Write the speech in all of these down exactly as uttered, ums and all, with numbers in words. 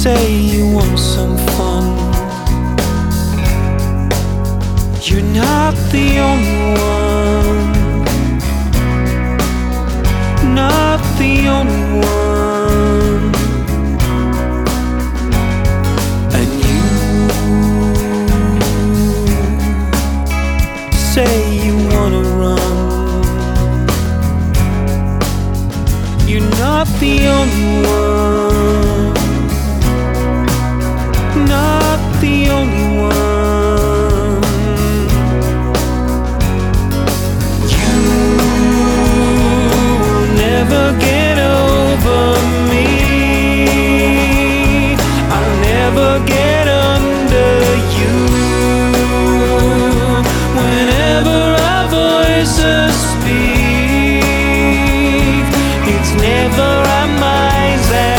say you want some fun. You're not the only one, not the only one. And you say you wanna run. You're not the only one, not the only one. You'll never get over me. I'll never get under you. Whenever our voices speak, it's never our minds that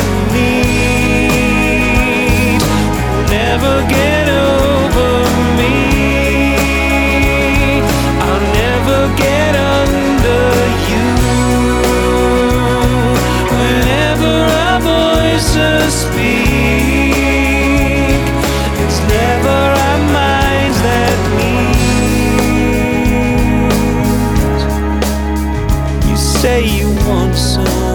meet. Never get over me. I'll never get under you. Whenever our voices speak, it's never our minds that meet. You say you want some.